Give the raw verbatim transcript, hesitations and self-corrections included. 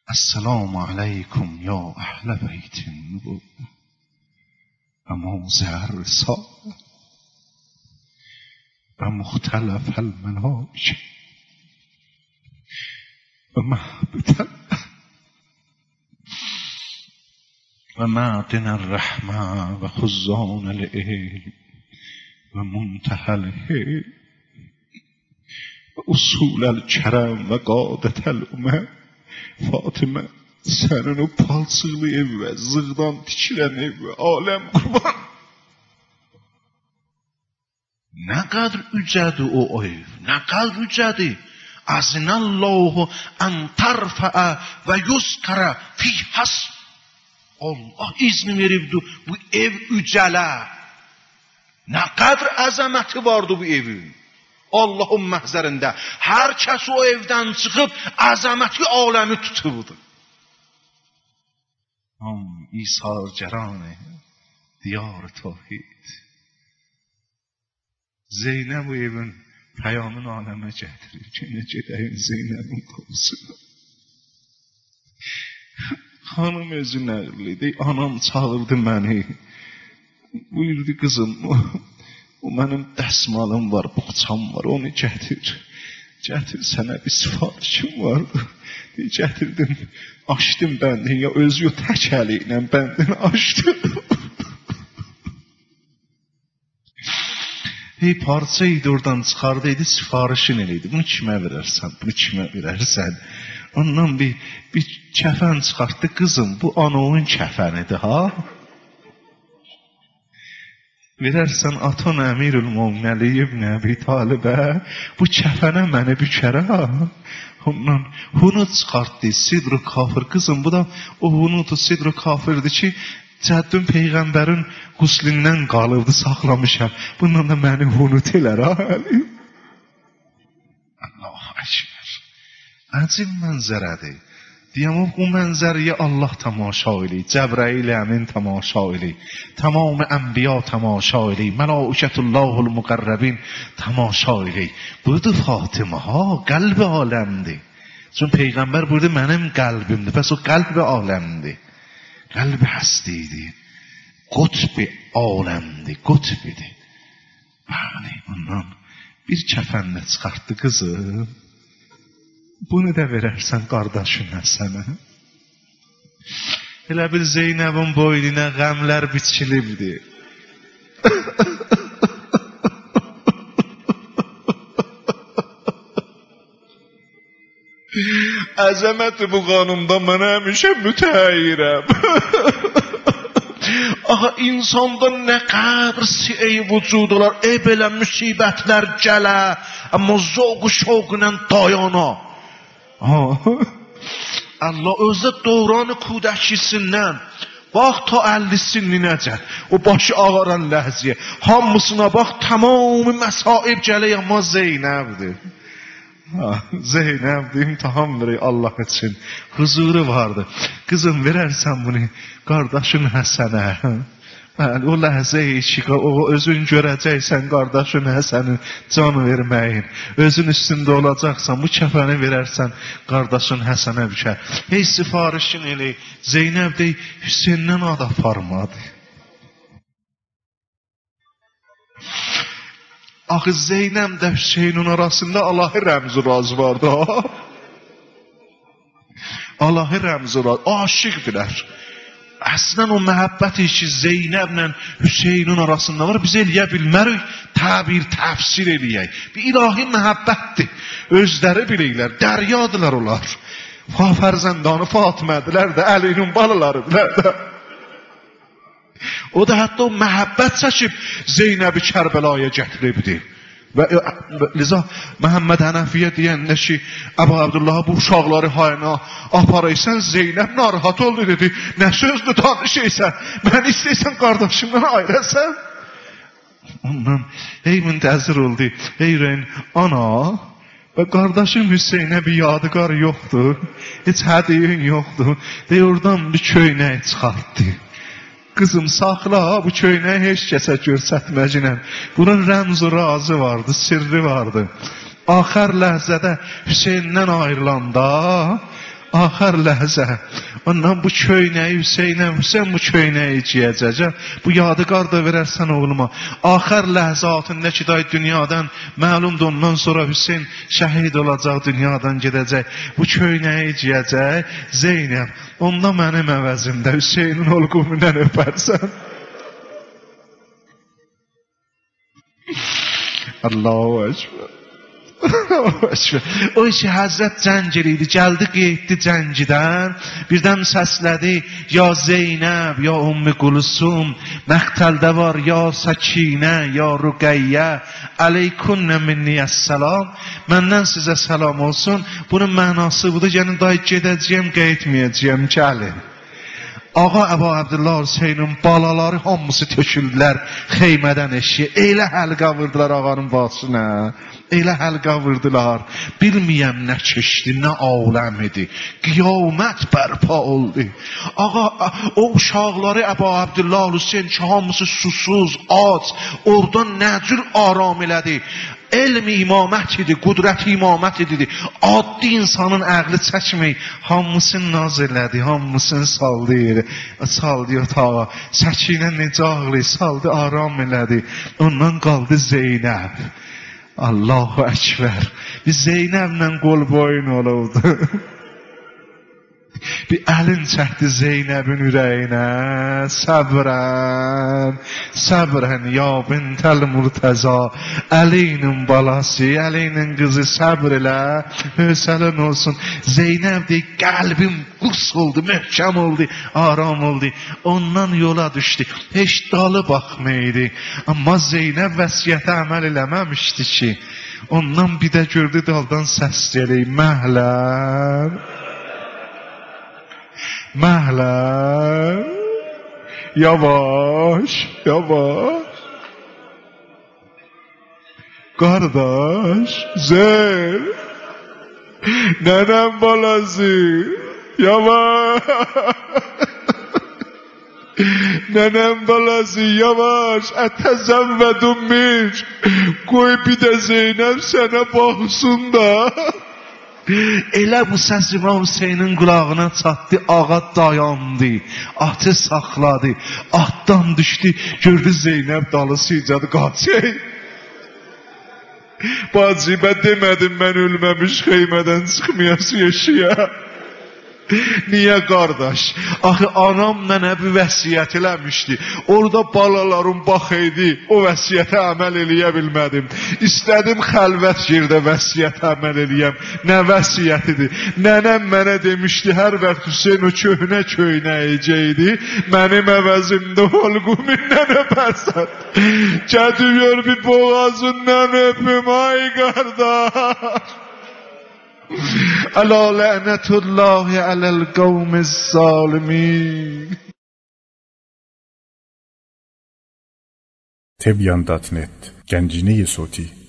السلام علیکم یا اهل بیت النبوة و موضع الرسالة و مختلف الملائکه و محبت و معدن الرحمة و خزان العلم و منتهى الحلم و اصول الکرم و قادت الامم Fatıma sənin o palçıqlı ev və zığdan tikilən ev və aləm qurban. Nə qədər ücədir o ev, nə qədər ücədir. Azinallahu an tarfa'a və yuskara fi hasb. Allah izni veribdi bu ev ücələ. Nə qədər əzəməti vardı bu evin. Allah'ın məhzərində hər kəs o evdən çıxıb əzəməti aləmi tutubdu. Am İsargəranı diyar tavhid. Zeynəb bu evin pəyamın aləmə gətirir. Yenə gedəyim Zeynəbin qovusuna. Xanım özü nəqlidir. Anam çağırdı məni. Buyurdu qızım. O mənim dəsmalım var, boğçam var, onu gətir. Gətir, sənə bir sifarişim vardı. Gətirdim, açdım bəndini, ya özü o tək əli ilə bəndini açdım. Hey, parça idi oradan çıxardı, idi, sifarişin eləydi. Bunu kimə verərsən, bunu kimə verərsən. Ondan bir, bir kəfən çıxartdı, qızım, bu anavun kəfənidir, ha? Verərsən atan Əmirül-Mömin Əli ibn Əbi Talibə, bu kəfənə məni bükərə. Ondan hunud çıxartdı, sidr-i kafir. Qızım, bu da o hunud-u sidr-i kafirdir ki, Cəddün Peyğəmbərin quslindən qalıbdı, saxlamışam. Bundan da məni hunud elər, ha, Əli. Allah-u Əkbər. Əcib mənzərədir. Deyəm, o mənzəriyə Allah tamaşa eləyir, Cəbrəil əmin tamaşa eləyir, tamam ənbiya tamaşa eləyir, Mələikətullahul müqərrəbin tamaşa eləyir. Budur Fatıma, ha, qəlb aləmdir. Çünki Peyğəmbər burada mənim qəlbimdir, pəs o qəlb aləmdir. Qəlb həstidir, qutb aləmdir, qutbidir. Bəli, ondan bir kəfənlə çıxartdı qızım. Bunu da verərsən qardaşına sənə. Elə bir Zeynəbin boynuna qəmlər biçilibdi. Əzəməti bu qanımda mən həmişə mütəyyirəm. Aha, insanda nə qəbr si'ey vücud olar, ey belə müsibətlər gələ, amma zövq-ü şövqlə dayana. Allah özü dövranı kudəkisindən bax ta əlli sinninəcək, o başı ağaran ləhziyə, hamısına bax tamamı məsaib gələk, amma Zeynəbdir. Zeynəbdir, imtihan verək Allah üçün, huzuru vardır. Qızım, verərsən bunu qardaşın Həsənə. O ləhzə-i şiqa, o özün görəcəksən qardaşın Həsənin can verməyin. Özün üstündə olacaqsan, bu kəfəni verərsən qardaşın Həsənə bükər. Hey, sifarişin elə, Zeynəb dey, Hüseyndən ad aparmadı. Axı Zeynəb də Hüseynin arasında Allahi rəmzi razı vardı, ha? Allahi rəmzi razı, aşıqdilər. Əslən o məhəbbəti ki, Zeynəblə Hüseynin arasında var, biz eləyə bilmərik, təbir, təfsir eləyək. Bir ilahi məhəbbətdir, özləri bilirlər, dəryadılar onlar. Fərzəndanı Fatimədilər də, Əlinin balalarıdilər də. O da hətta o məhəbbət çəkib Zeynəbi Kərbəlaya gətiribdi. Və liza Məhəmməd Hənəfiyə deyəndə ki, Əbu Abdullaha bu uşaqları hayına aparaysan, Zeynəb narahat oldu dedi. Nə sözdür danışıysan, mən istəysən qardaşımdan ayrəsən. Ondan ey müntəzir oldu, ey Reyn, ana və qardaşım Hüseynə bir yadigar yoxdur, heç hədiyin yoxdur, deyə oradan bir köynək çıxartdı. Qızım, saxla, bu köynəyi heç kəsə görsətməcinəm. Bunun rəmz-i razı vardı, sirri vardı. Axər ləhzədə Hüseyndən ayrılanda Axır ləhzə. Ondan bu köynəyi Hüseynəm, Hüseyn bu köynəyi giyəcəcəm. Bu yadigar da verərsən oğluma. Axır ləhzatında ki, day dünyadan məlumdur, ondan sonra Hüseyn şəhid olacaq, dünyadan gedəcək. Bu köynəyi giyəcək. Zeynəb, onda mənim əvəzimdə Hüseynin olqumundan öpərsən. Allahu Ekber. O işi Həzrət cəng eləydi, gəldi qeyddi cəngidən, birdən səslədi, ya Zeynəb, ya Ümmü Kulsum, məqtəldə var, ya Səkinə, ya Ruqəyyə, əleykunnə minniyəs-səlam, məndən sizə salam olsun. Bunun mənası budur, yəni day gedəcəyəm, qeydməyəcəyəm, gəlin. Ağa Əbu Abdullah Hüseynin balaları hamısı töküldülər xeymədən eşiyə. Elə həlqa vurdular ağanın başına. Elə həlqa vurdular. Bilməyəm nə keçdi, nə aləm idi. Qiyamət bərpa oldu. Ağa, o uşaqları Əbu Abdullah Hüseyin ki, hamısı susuz, ac, oradan nə cür aram elədi. Elm imamət idi, qudrət imamət idi. Addi insanın əqli çəkmək, hamısını naz elədi, hamısını saldı yeri, saldı otağa. Səkinə necə ağlı, saldı, aram elədi. Ondan qaldı Zeynəb. Allahu Ekber. Biz Zeynəblə qol boyun olurdu. Bir əlin çəkdi Zeynəbin ürəyinə, səbrən, səbrən, ya bintəl Murtəza, Əlinin balası, Əlinin qızı səbr elə, hövsələn olsun. Zeynəb deyir, qəlbim qus oldu, möhkəm oldu, aram oldu. Ondan yola düşdü, heç dalı baxmaydı. Amma Zeynəb vəsiyyətə əməl eləməmişdi ki, ondan bir də gördü daldan səs gəlir, məhləm. Məhləm, yavaş, yavaş. Qardaş, Zeyn, nənəm balası, yavaş. Nənəm balası, yavaş, ətəzəvvədun mir. Qoy bir də Zeynəb sənə baxsın da. Elə bu səs İmam Hüseynin qulağına çatdı, ağa dayandı, atı saxladı, atdan düşdü, gördü Zeynəb dalısı icadı qaçır. Bacı, mən demədim mən ölməmiş xeymədən çıxmayası yaşaya. Niyə qardaş? Axı anam mənə bir vəsiyyət eləmişdi. Orada balalarım baxıydı, o vəsiyyətə əməl eləyə bilmədim. İstədim xəlvət yerdə vəsiyyətə əməl eləyəm. Nə vəsiyyətidir? Nənəm mənə demişdi, hər vaxt Hüseyin o köhnə köynəyəcəkdi, mənim əvəzimdə olqumundan öpərsən. Gədiyor bir boğazından öpüm, ay qardaş. Əla lənətullahi aləl qavmiz zalimin. Tebyan nokta net Gənciniyi Soti